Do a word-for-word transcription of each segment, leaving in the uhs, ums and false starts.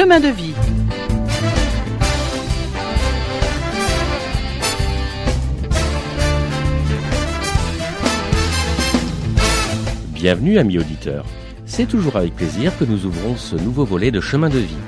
Chemin de vie. Bienvenue amis auditeurs. C'est toujours avec plaisir que nous ouvrons ce nouveau volet de Chemin de vie.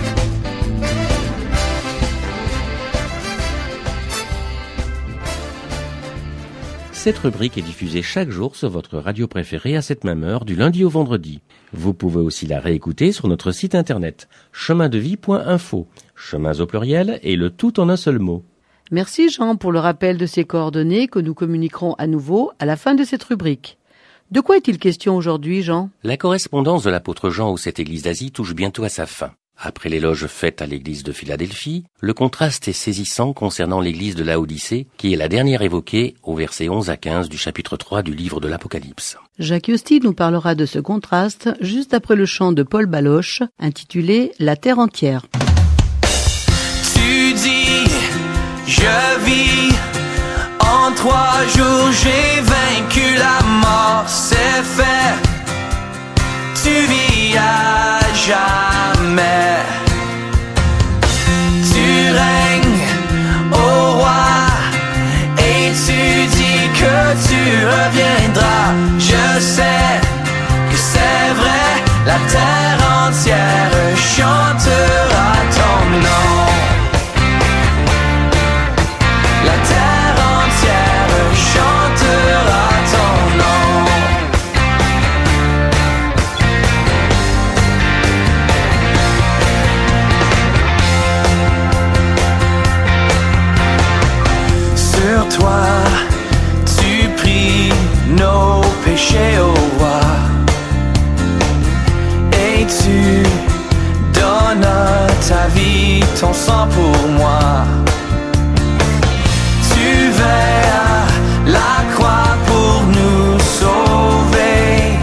Cette rubrique est diffusée chaque jour sur votre radio préférée à cette même heure, du lundi au vendredi. Vous pouvez aussi la réécouter sur notre site internet chemin de vie point info, chemins au pluriel et le tout en un seul mot. Merci Jean pour le rappel de ces coordonnées que nous communiquerons à nouveau à la fin de cette rubrique. De quoi est-il question aujourd'hui, Jean ? La correspondance de l'apôtre Jean aux sept églises d'Asie touche bientôt à sa fin. Après l'éloge fait à l'église de Philadelphie, le contraste est saisissant concernant l'église de Laodicée, qui est la dernière évoquée au verset onze à quinze du chapitre trois du livre de l'Apocalypse. Jacques Yosti nous parlera de ce contraste juste après le chant de Paul Baloche, intitulé « La terre entière ». Tu dis, je vis, en trois jours j'ai vaincu la mort, c'est fait, tu vis à jamais. Tu règnes au roi et tu dis que tu reviendras. Je sais que c'est vrai, la terre entière chantera ton nom. La terre entière chantera ton nom. Sur toi, tu pries nos péchés au roi et tu donnes ta vie, ton sang pour moi. Tu vas à la croix pour nous sauver.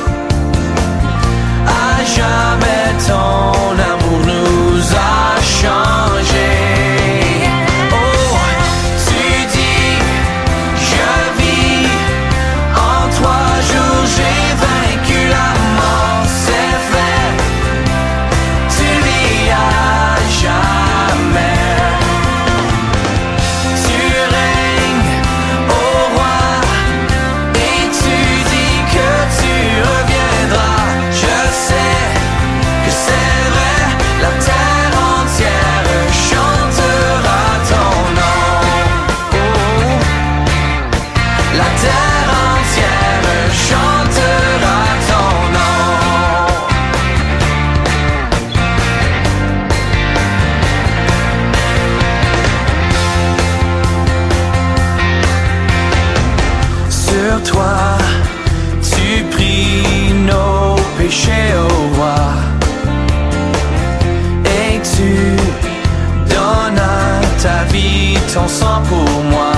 À jamais ton amour nous a changés. Oh, tu dis, je vis, en trois jours j'ai vaincu la mort, c'est fait, tu vis à jamais. Toi, tu pries nos péchés au roi et tu donnes ta vie, ton sang pour moi.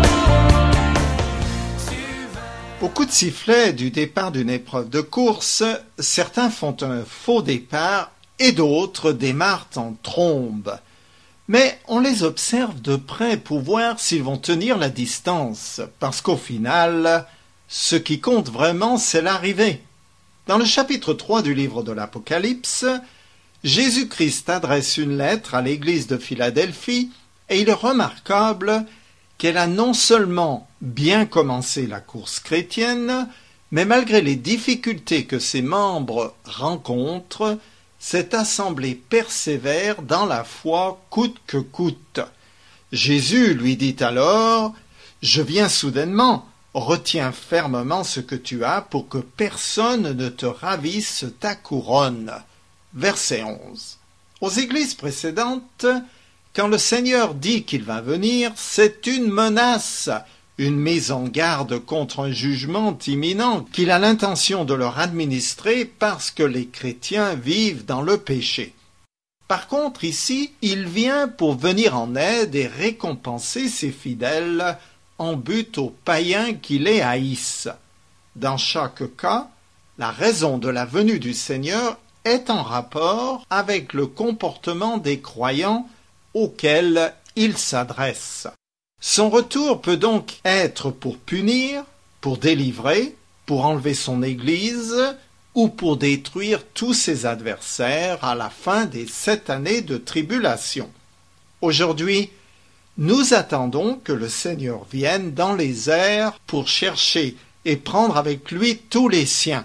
Au coup de sifflet du départ d'une épreuve de course, certains font un faux départ et d'autres démarrent en trombe. Mais on les observe de près pour voir s'ils vont tenir la distance, parce qu'au final, ce qui compte vraiment, c'est l'arrivée. Dans le chapitre trois du livre de l'Apocalypse, Jésus-Christ adresse une lettre à l'église de Philadelphie et il est remarquable qu'elle a non seulement bien commencé la course chrétienne, mais malgré les difficultés que ses membres rencontrent, cette assemblée persévère dans la foi coûte que coûte. Jésus lui dit alors « Je viens soudainement, retiens fermement ce que tu as pour que personne ne te ravisse ta couronne. » Verset onze. Aux églises précédentes, quand le Seigneur dit qu'il va venir, c'est une menace, une mise en garde contre un jugement imminent qu'il a l'intention de leur administrer parce que les chrétiens vivent dans le péché. Par contre, ici, il vient pour venir en aide et récompenser ses fidèles en but aux païens qui les haïssent. Dans chaque cas, la raison de la venue du Seigneur est en rapport avec le comportement des croyants auxquels il s'adresse. Son retour peut donc être pour punir, pour délivrer, pour enlever son Église ou pour détruire tous ses adversaires à la fin des sept années de tribulation. Aujourd'hui, nous attendons que le Seigneur vienne dans les airs pour chercher et prendre avec lui tous les siens.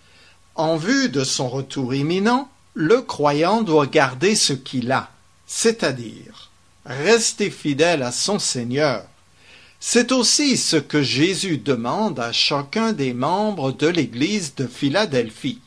En vue de son retour imminent, le croyant doit garder ce qu'il a, c'est-à-dire rester fidèle à son Seigneur. C'est aussi ce que Jésus demande à chacun des membres de l'Église de Philadelphie.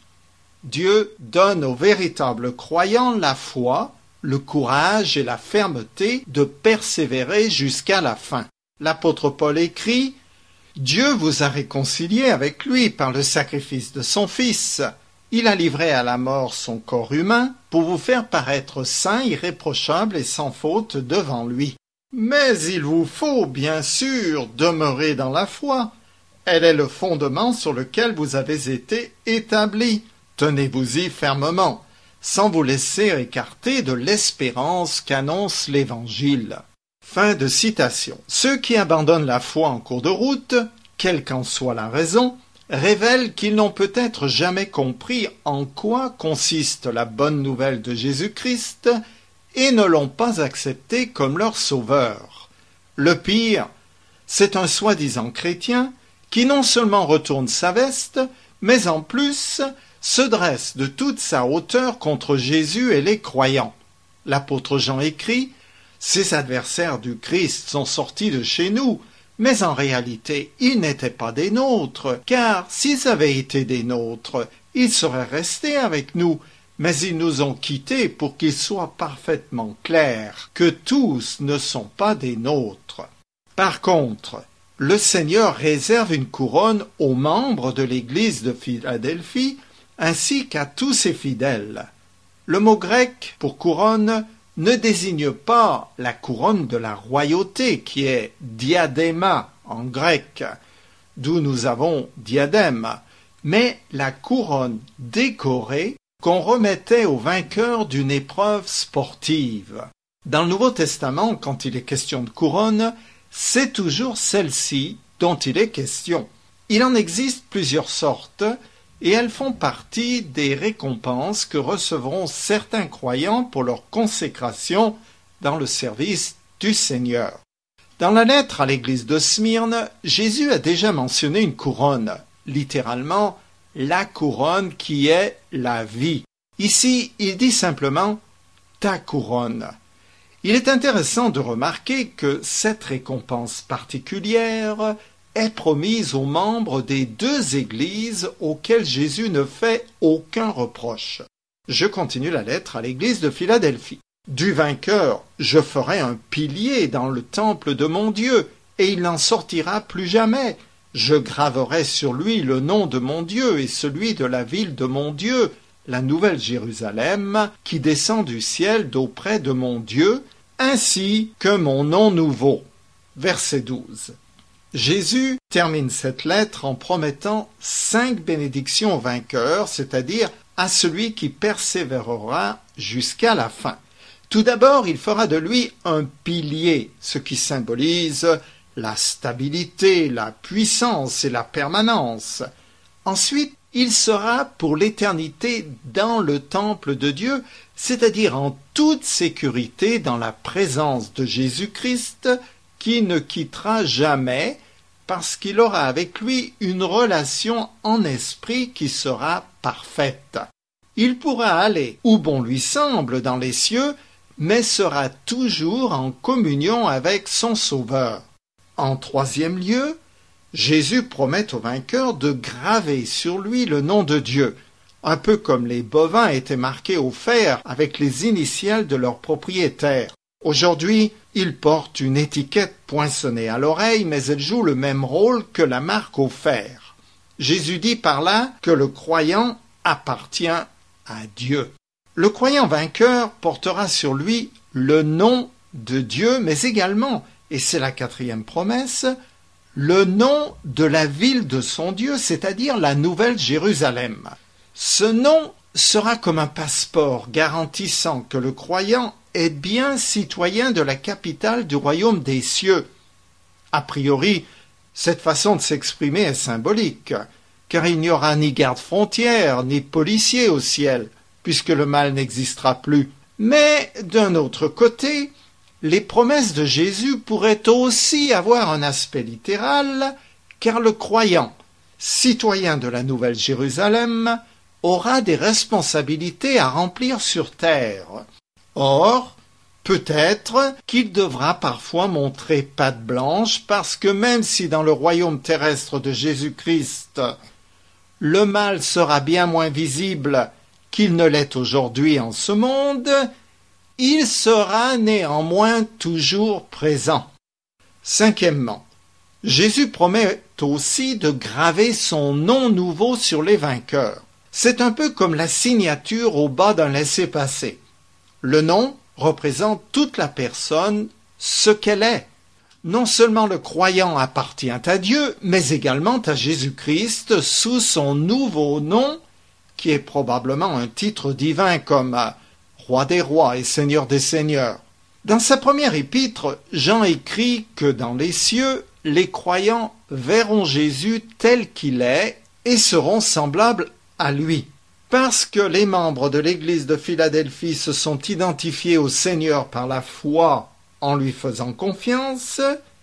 Dieu donne aux véritables croyants la foi, le courage et la fermeté de persévérer jusqu'à la fin. L'apôtre Paul écrit « Dieu vous a réconciliés avec lui par le sacrifice de son Fils. Il a livré à la mort son corps humain pour vous faire paraître saints, irréprochables et sans faute devant lui. Mais il vous faut, bien sûr, demeurer dans la foi. Elle est le fondement sur lequel vous avez été établis. Tenez-vous-y fermement, sans vous laisser écarter de l'espérance qu'annonce l'Évangile. » Fin de citation. Ceux qui abandonnent la foi en cours de route, quelle qu'en soit la raison, révèlent qu'ils n'ont peut-être jamais compris en quoi consiste la bonne nouvelle de Jésus-Christ et ne l'ont pas accepté comme leur sauveur. Le pire, c'est un soi-disant chrétien qui non seulement retourne sa veste, mais en plus se dresse de toute sa hauteur contre Jésus et les croyants. L'apôtre Jean écrit « Ces adversaires du Christ sont sortis de chez nous, mais en réalité, ils n'étaient pas des nôtres, car s'ils avaient été des nôtres, ils seraient restés avec nous. Mais ils nous ont quittés pour qu'il soit parfaitement clair que tous ne sont pas des nôtres. » Par contre, le Seigneur réserve une couronne aux membres de l'Église de Philadelphie ainsi qu'à tous ses fidèles. Le mot grec pour couronne ne désigne pas la couronne de la royauté qui est diadéma en grec, d'où nous avons diadème, mais la couronne décorée qu'on remettait au vainqueur d'une épreuve sportive. Dans le Nouveau Testament, quand il est question de couronne, c'est toujours celle-ci dont il est question. Il en existe plusieurs sortes, et elles font partie des récompenses que recevront certains croyants pour leur consécration dans le service du Seigneur. Dans la lettre à l'église de Smyrne, Jésus a déjà mentionné une couronne, littéralement la couronne qui est la vie. Ici, il dit simplement « ta couronne ». Il est intéressant de remarquer que cette récompense particulière est promise aux membres des deux églises auxquelles Jésus ne fait aucun reproche. Je continue la lettre à l'église de Philadelphie. « Du vainqueur, je ferai un pilier dans le temple de mon Dieu, et il n'en sortira plus jamais. Je graverai sur lui le nom de mon Dieu et celui de la ville de mon Dieu, la nouvelle Jérusalem, qui descend du ciel d'auprès de mon Dieu, ainsi que mon nom nouveau. » Verset douze. Jésus termine cette lettre en promettant cinq bénédictions au vainqueur, c'est-à-dire à celui qui persévérera jusqu'à la fin. Tout d'abord, il fera de lui un pilier, ce qui symbolise la stabilité, la puissance et la permanence. Ensuite, il sera pour l'éternité dans le temple de Dieu, c'est-à-dire en toute sécurité dans la présence de Jésus-Christ, qui ne quittera jamais, parce qu'il aura avec lui une relation en esprit qui sera parfaite. Il pourra aller où bon lui semble dans les cieux, mais sera toujours en communion avec son Sauveur. En troisième lieu, Jésus promet au vainqueur de graver sur lui le nom de Dieu, un peu comme les bovins étaient marqués au fer avec les initiales de leur propriétaire. Aujourd'hui, il porte une étiquette poinçonnée à l'oreille, mais elle joue le même rôle que la marque au fer. Jésus dit par là que le croyant appartient à Dieu. Le croyant vainqueur portera sur lui le nom de Dieu, mais également, et c'est la quatrième promesse, le nom de la ville de son Dieu, c'est-à-dire la nouvelle Jérusalem. Ce nom sera comme un passeport garantissant que le croyant est bien citoyen de la capitale du royaume des cieux. A priori, cette façon de s'exprimer est symbolique, car il n'y aura ni garde-frontière, ni policier au ciel, puisque le mal n'existera plus. Mais d'un autre côté, les promesses de Jésus pourraient aussi avoir un aspect littéral, car le croyant, citoyen de la Nouvelle Jérusalem, aura des responsabilités à remplir sur terre. Or, peut-être qu'il devra parfois montrer patte blanche, parce que même si dans le royaume terrestre de Jésus-Christ, le mal sera bien moins visible qu'il ne l'est aujourd'hui en ce monde, il sera néanmoins toujours présent. Cinquièmement, Jésus promet aussi de graver son nom nouveau sur les vainqueurs. C'est un peu comme la signature au bas d'un laissez-passer. Le nom représente toute la personne, ce qu'elle est. Non seulement le croyant appartient à Dieu, mais également à Jésus-Christ sous son nouveau nom, qui est probablement un titre divin comme Roi des rois et Seigneur des seigneurs. Dans sa première épître, Jean écrit que dans les cieux, les croyants verront Jésus tel qu'il est et seront semblables à lui. Parce que les membres de l'église de Philadelphie se sont identifiés au Seigneur par la foi en lui faisant confiance,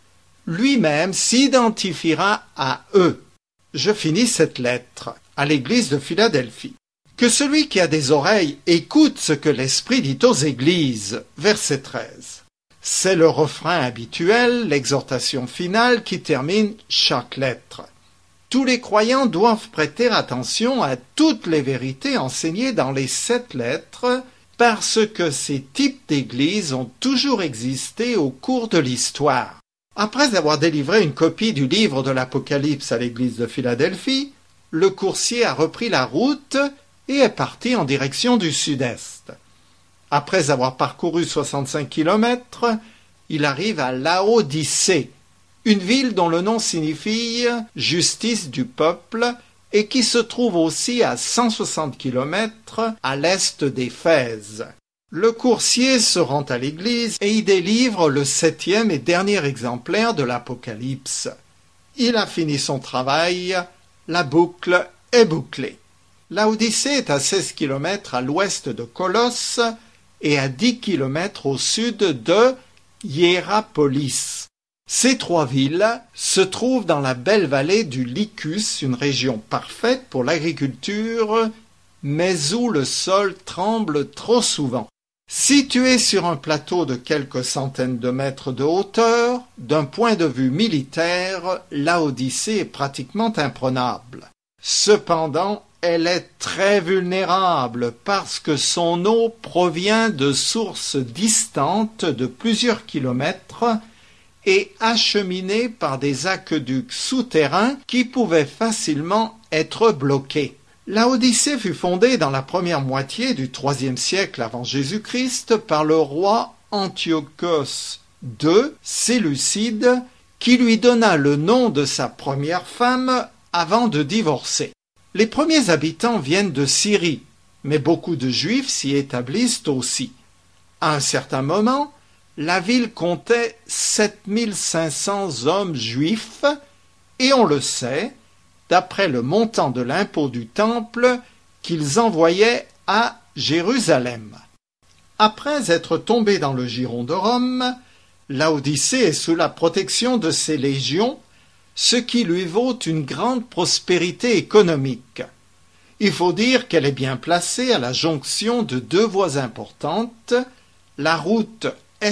lui-même s'identifiera à eux. Je finis cette lettre à l'église de Philadelphie. Que celui qui a des oreilles écoute ce que l'Esprit dit aux églises. Verset treize. C'est le refrain habituel, l'exhortation finale qui termine chaque lettre. Tous les croyants doivent prêter attention à toutes les vérités enseignées dans les sept lettres, parce que ces types d'églises ont toujours existé au cours de l'histoire. Après avoir délivré une copie du livre de l'Apocalypse à l'église de Philadelphie, le coursier a repris la route et est parti en direction du sud-est. Après avoir parcouru soixante-cinq kilomètres, il arrive à Laodicée, une ville dont le nom signifie « justice du peuple » et qui se trouve aussi à cent soixante kilomètres à l'est d'Éphèse. Le coursier se rend à l'église et y délivre le septième et dernier exemplaire de l'Apocalypse. Il a fini son travail, la boucle est bouclée. Laodicée est à seize kilomètres à l'ouest de Colosse et à dix kilomètres au sud de Hiérapolis. Ces trois villes se trouvent dans la belle vallée du Lycus, une région parfaite pour l'agriculture, mais où le sol tremble trop souvent. Située sur un plateau de quelques centaines de mètres de hauteur, d'un point de vue militaire, Laodicée est pratiquement imprenable. Cependant, elle est très vulnérable parce que son eau provient de sources distantes de plusieurs kilomètres et acheminée par des aqueducs souterrains qui pouvaient facilement être bloqués. Laodicée fut fondée dans la première moitié du troisième siècle avant Jésus-Christ par le roi Antiochos deux Séleucide, qui lui donna le nom de sa première femme avant de divorcer. Les premiers habitants viennent de Syrie, mais beaucoup de Juifs s'y établissent aussi. À un certain moment, la ville comptait sept mille cinq cents hommes juifs, et on le sait, d'après le montant de l'impôt du temple qu'ils envoyaient à Jérusalem. Après être tombé dans le giron de Rome, Laodicée est sous la protection de ses légions, ce qui lui vaut une grande prospérité économique. Il faut dire qu'elle est bien placée à la jonction de deux voies importantes, la route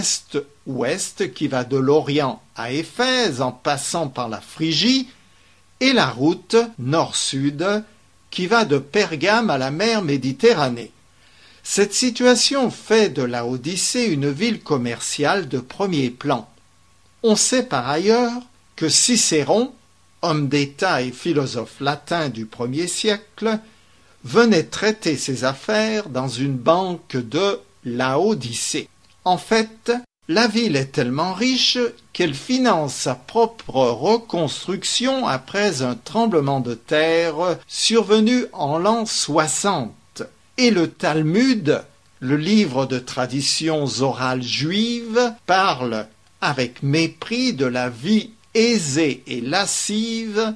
est-ouest qui va de l'Orient à Éphèse en passant par la Phrygie, et la route nord-sud qui va de Pergame à la mer Méditerranée. Cette situation fait de Laodicée une ville commerciale de premier plan. On sait par ailleurs que Cicéron, homme d'État et philosophe latin du premier siècle, venait traiter ses affaires dans une banque de Laodicée. En fait, la ville est tellement riche qu'elle finance sa propre reconstruction après un tremblement de terre survenu en l'an soixante. Et le Talmud, le livre de traditions orales juives, parle avec mépris de la vie aisée et lascive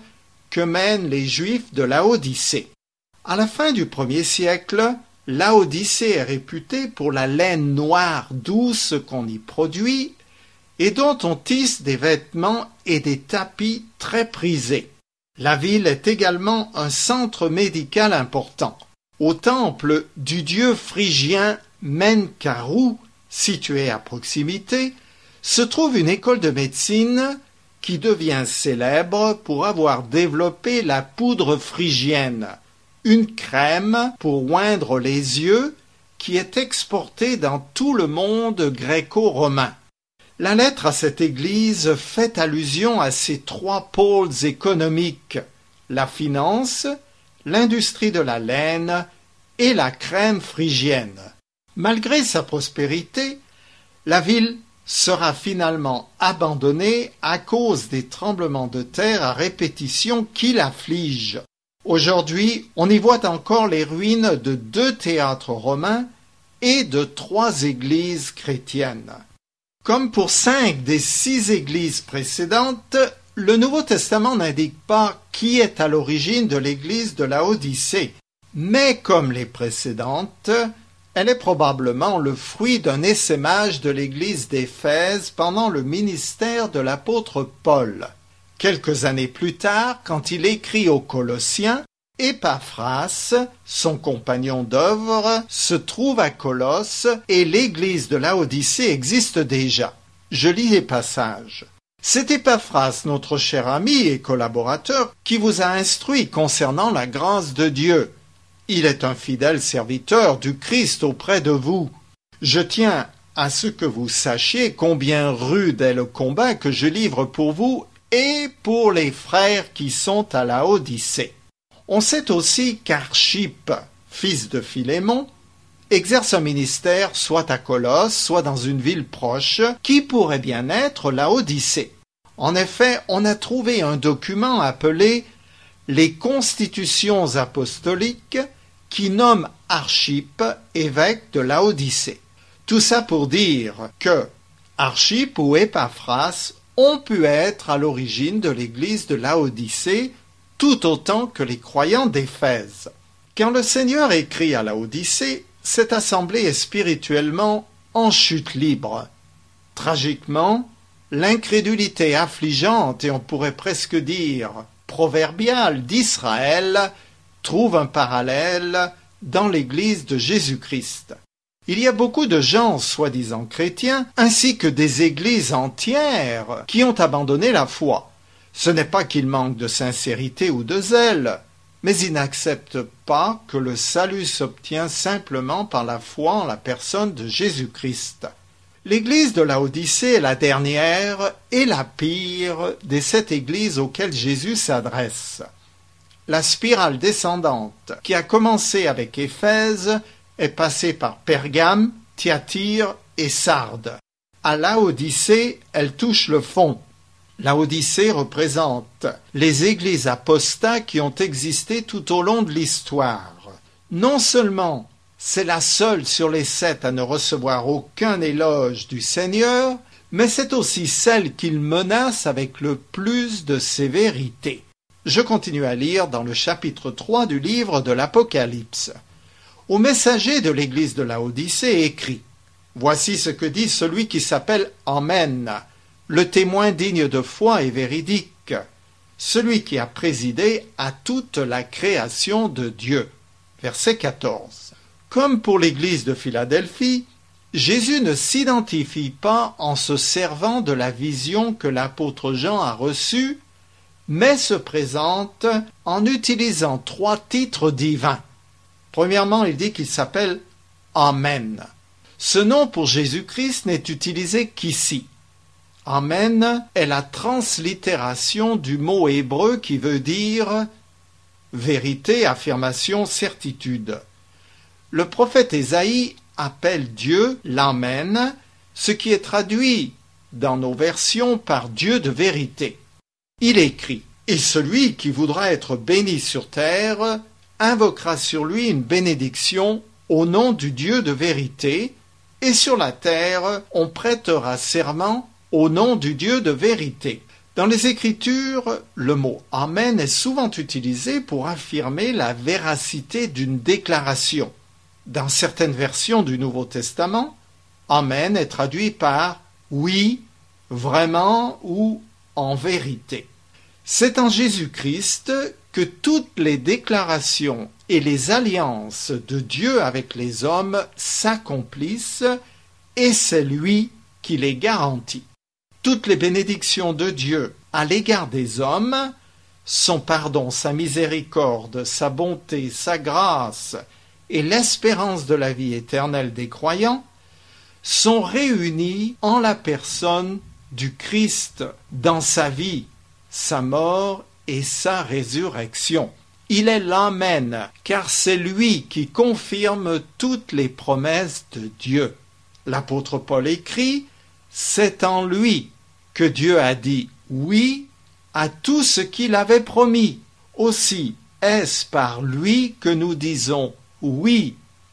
que mènent les Juifs de Laodicée. À la fin du premier siècle, Laodicée est réputée pour la laine noire douce qu'on y produit et dont on tisse des vêtements et des tapis très prisés. La ville est également un centre médical important. Au temple du dieu phrygien Menkaru, situé à proximité, se trouve une école de médecine qui devient célèbre pour avoir développé la poudre phrygienne, une crème pour oindre les yeux qui est exportée dans tout le monde gréco-romain. La lettre à cette église fait allusion à ces trois pôles économiques, la finance, l'industrie de la laine et la crème phrygienne. Malgré sa prospérité, la ville sera finalement abandonnée à cause des tremblements de terre à répétition qui l'affligent. Aujourd'hui, on y voit encore les ruines de deux théâtres romains et de trois églises chrétiennes. Comme pour cinq des six églises précédentes, le Nouveau Testament n'indique pas qui est à l'origine de l'église de Laodicée, mais comme les précédentes, elle est probablement le fruit d'un essaimage de l'église d'Éphèse pendant le ministère de l'apôtre Paul. Quelques années plus tard, quand il écrit aux Colossiens, Épaphras, son compagnon d'œuvre, se trouve à Colosse et l'église de Laodicée existe déjà. Je lis les passages. C'est Épaphras, notre cher ami et collaborateur, qui vous a instruit concernant la grâce de Dieu. Il est un fidèle serviteur du Christ auprès de vous. Je tiens à ce que vous sachiez combien rude est le combat que je livre pour vous et pour les frères qui sont à Laodicée. On sait aussi qu'Archippe, fils de Philémon, exerce un ministère soit à Colosse, soit dans une ville proche, qui pourrait bien être Laodicée. En effet, on a trouvé un document appelé « Les Constitutions apostoliques » qui nomme Archippe évêque de Laodicée. Tout ça pour dire que Archippe ou Épaphras ont pu être à l'origine de l'église de Laodicée, tout autant que les croyants d'Éphèse. Quand le Seigneur écrit à Laodicée, cette assemblée est spirituellement en chute libre. Tragiquement, l'incrédulité affligeante, et on pourrait presque dire proverbiale, d'Israël trouve un parallèle dans l'Église de Jésus-Christ. Il y a beaucoup de gens soi-disant chrétiens, ainsi que des églises entières qui ont abandonné la foi. Ce n'est pas qu'ils manquent de sincérité ou de zèle, mais ils n'acceptent pas que le salut s'obtient simplement par la foi en la personne de Jésus-Christ. L'église de Laodicée est la dernière et la pire des sept églises auxquelles Jésus s'adresse. La spirale descendante qui a commencé avec Éphèse est passée par Pergame, Thyatire et Sardes. À Laodicée, elle touche le fond. Laodicée représente les églises apostats qui ont existé tout au long de l'histoire. Non seulement c'est la seule sur les sept à ne recevoir aucun éloge du Seigneur, mais c'est aussi celle qu'il menace avec le plus de sévérité. Je continue à lire dans le chapitre trois du livre de l'Apocalypse. Au messager de l'église de Laodicée écrit « Voici ce que dit celui qui s'appelle Amen, le témoin digne de foi et véridique, celui qui a présidé à toute la création de Dieu. » Verset quatorze. Comme pour l'église de Philadelphie, Jésus ne s'identifie pas en se servant de la vision que l'apôtre Jean a reçue, mais se présente en utilisant trois titres divins. Premièrement, il dit qu'il s'appelle Amen. Ce nom pour Jésus-Christ n'est utilisé qu'ici. Amen est la translittération du mot hébreu qui veut dire vérité, affirmation, certitude. Le prophète Ésaïe appelle Dieu l'Amen, ce qui est traduit dans nos versions par Dieu de vérité. Il écrit « Et celui qui voudra être béni sur terre invoquera sur lui une bénédiction au nom du Dieu de vérité, et sur la terre on prêtera serment au nom du Dieu de vérité. » Dans les Écritures, le mot « Amen » est souvent utilisé pour affirmer la véracité d'une déclaration. Dans certaines versions du Nouveau Testament, « Amen » est traduit par « oui »,« vraiment » ou « en vérité ». C'est en Jésus-Christ que toutes les déclarations et les alliances de Dieu avec les hommes s'accomplissent et c'est lui qui les garantit. Toutes les bénédictions de Dieu à l'égard des hommes, son pardon, sa miséricorde, sa bonté, sa grâce et l'espérance de la vie éternelle des croyants sont réunis en la personne du Christ dans sa vie, sa mort et sa résurrection. Il est l'Amen, car c'est lui qui confirme toutes les promesses de Dieu. L'apôtre Paul écrit « C'est en lui que Dieu a dit oui à tout ce qu'il avait promis. Aussi est-ce par lui que nous disons oui,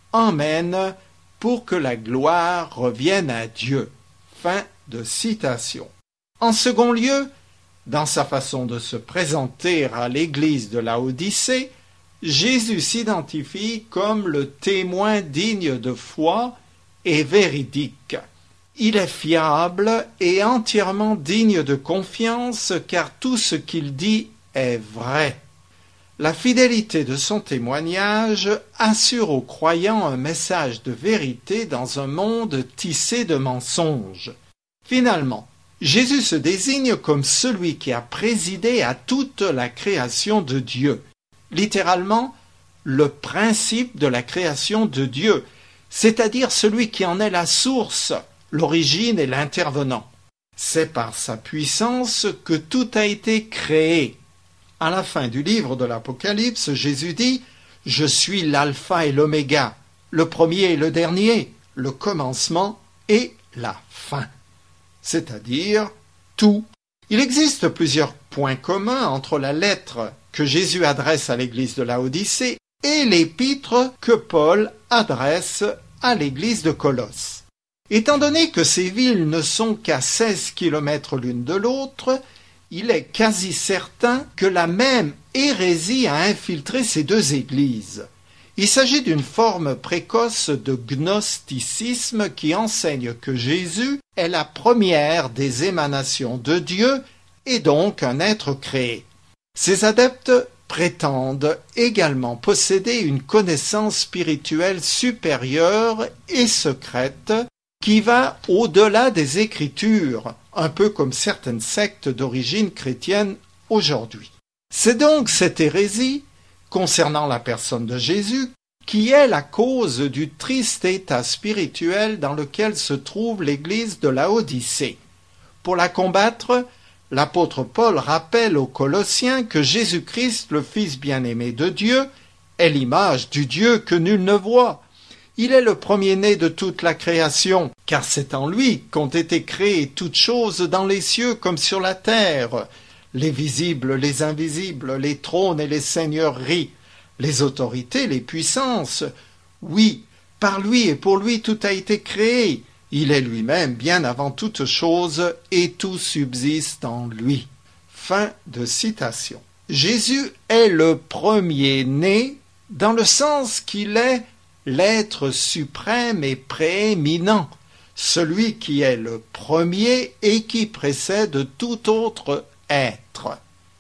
Amen, pour que la gloire revienne à Dieu. » Fin de citation. En second lieu, dans sa façon de se présenter à l'église de Laodicée, Jésus s'identifie comme le témoin digne de foi et véridique. Il est fiable et entièrement digne de confiance car tout ce qu'il dit est vrai. La fidélité de son témoignage assure aux croyants un message de vérité dans un monde tissé de mensonges. Finalement, Jésus se désigne comme celui qui a présidé à toute la création de Dieu. Littéralement, le principe de la création de Dieu, c'est-à-dire celui qui en est la source, l'origine et l'intervenant. C'est par sa puissance que tout a été créé. À la fin du livre de l'Apocalypse, Jésus dit « Je suis l'alpha et l'oméga, le premier et le dernier, le commencement et la fin. » C'est-à-dire tout. Il existe plusieurs points communs entre la lettre que Jésus adresse à l'église de Laodicée et l'épître que Paul adresse à l'église de Colosse. Étant donné que ces villes ne sont qu'à seize kilomètres l'une de l'autre, il est quasi certain que la même hérésie a infiltré ces deux églises. Il s'agit d'une forme précoce de gnosticisme qui enseigne que Jésus est la première des émanations de Dieu et donc un être créé. Ces adeptes prétendent également posséder une connaissance spirituelle supérieure et secrète qui va au-delà des Écritures, un peu comme certaines sectes d'origine chrétienne aujourd'hui. C'est donc cette hérésie concernant la personne de Jésus qui est la cause du triste état spirituel dans lequel se trouve l'église de Laodicée. Pour la combattre, l'apôtre Paul rappelle aux Colossiens que Jésus-Christ, le Fils bien-aimé de Dieu, est l'image du Dieu que nul ne voit. Il est le premier-né de toute la création, car c'est en lui qu'ont été créées toutes choses dans les cieux comme sur la terre, les visibles, les invisibles, les trônes et les seigneuries, les autorités, les puissances. Oui, par lui et pour lui tout a été créé. Il est lui-même bien avant toute chose et tout subsiste en lui. Fin de citation. Jésus est le premier-né dans le sens qu'il est l'être suprême et prééminent, celui qui est le premier et qui précède tout autre être.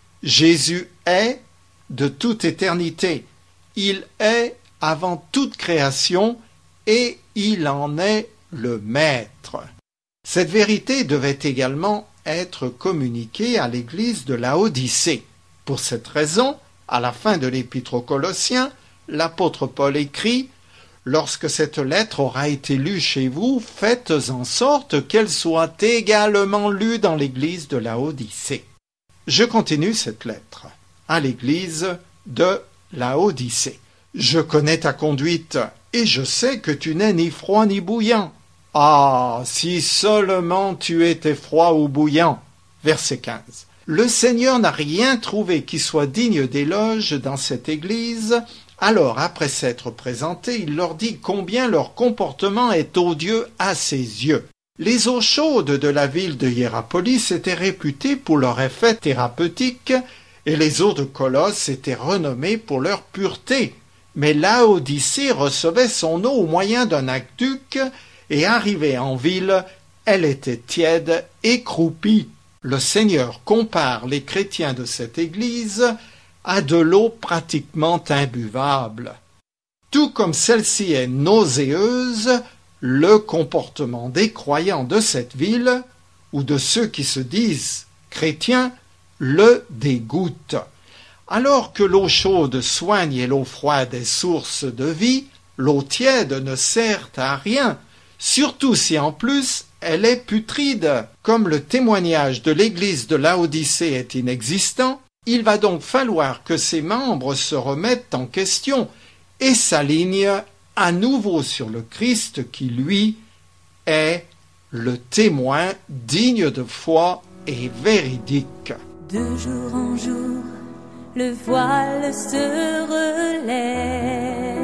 Jésus est de toute éternité. Il est avant toute création et il en est le maître. Cette vérité devait également être communiquée à l'église de Laodicée. Pour cette raison, à la fin de l'épître aux Colossiens, l'apôtre Paul écrit « Lorsque cette lettre aura été lue chez vous, faites en sorte qu'elle soit également lue dans l'église de Laodicée. » Je continue cette lettre à l'église de Laodicée. « Je connais ta conduite, et je sais que tu n'es ni froid ni bouillant. Ah, si seulement tu étais froid ou bouillant !» Verset quinze. Le Seigneur n'a rien trouvé qui soit digne d'éloge dans cette église. Alors, après s'être présenté, il leur dit combien leur comportement est odieux à ses yeux. Les eaux chaudes de la ville de Hiérapolis étaient réputées pour leur effet thérapeutique et les eaux de Colosse étaient renommées pour leur pureté. Mais Laodicée recevait son eau au moyen d'un aqueduc et arrivée en ville, elle était tiède et croupie. Le Seigneur compare les chrétiens de cette église à de l'eau pratiquement imbuvable. Tout comme celle-ci est nauséeuse, le comportement des croyants de cette ville, ou de ceux qui se disent chrétiens, le dégoûte. Alors que l'eau chaude soigne et l'eau froide est source de vie, l'eau tiède ne sert à rien, surtout si en plus elle est putride. Comme le témoignage de l'église de Laodicée est inexistant, il va donc falloir que ses membres se remettent en question et s'alignent à nouveau sur le Christ qui, lui, est le témoin digne de foi et véridique. De jour en jour, le voile se relève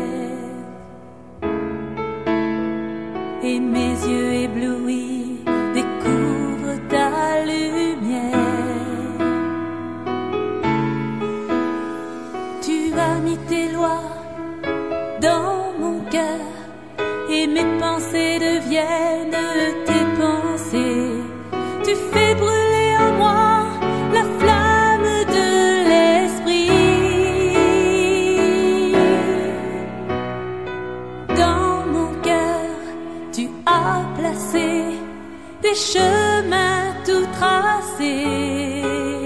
et mes yeux éblouis découvrent ta lumière. Tu as mis tes lois dans mon cœur et mes pensées deviennent tes pensées. Tu fais brûler en moi la flamme de l'esprit. Dans mon cœur, tu as placé des chemins tout tracés.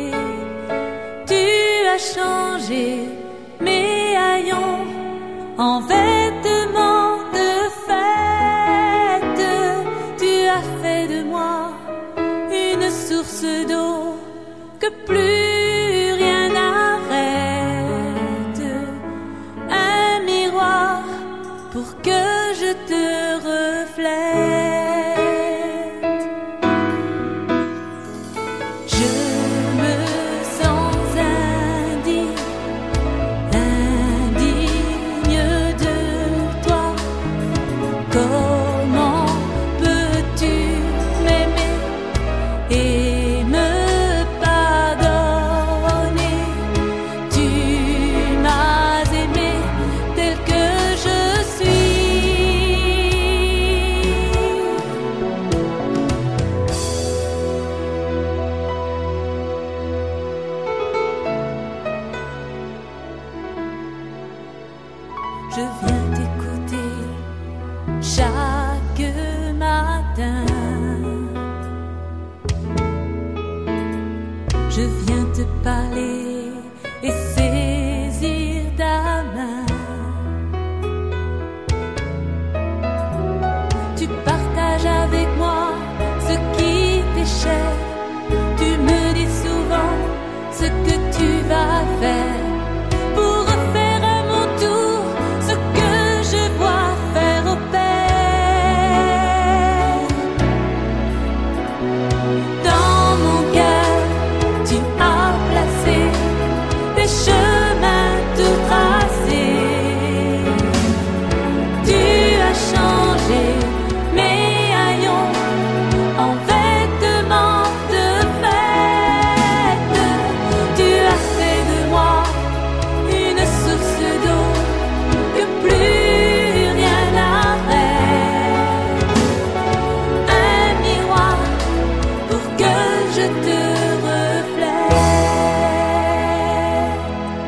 Tu as changé mes haillons en vêtements de fête. Tu as fait de moi une source d'eau que plus rien n'arrête, un miroir pour que je te reflète. Je me sens indigne, indigne de toi. Comment peux-tu m'aimer et me pardonner? Tu m'as aimé tel que je suis. Je viens t'écouter chaque matin. Je viens te parler et saisir ta main. Tu partages avec moi ce qui t'est cher. Tu me dis souvent ce que tu vas faire pour refaire à mon tour ce que je dois faire au Père. Dans mon cœur, tu as placé des chemins tout tracés. Tu as changé mes haillons en vêtements de fête. Tu as fait de moi une source d'eau que plus rien n'arrête, un miroir pour que je te reflète,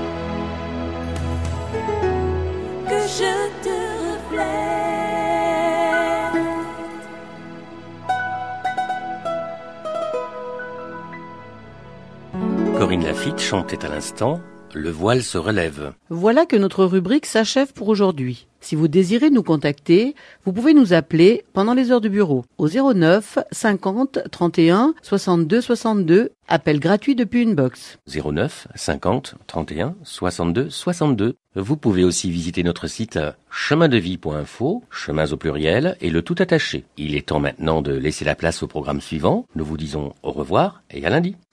que je te reflète. Corinne Lafitte chantait à l'instant « Le voile se relève ». Voilà que notre rubrique s'achève pour aujourd'hui. Si vous désirez nous contacter, vous pouvez nous appeler pendant les heures du bureau au zéro neuf cinquante trente et un soixante-deux soixante-deux, appel gratuit depuis une box. zéro neuf cinquante trente et un soixante-deux soixante-deux. Vous pouvez aussi visiter notre site chemindevie point info, chemins au pluriel et le tout attaché. Il est temps maintenant de laisser la place au programme suivant. Nous vous disons au revoir et à lundi.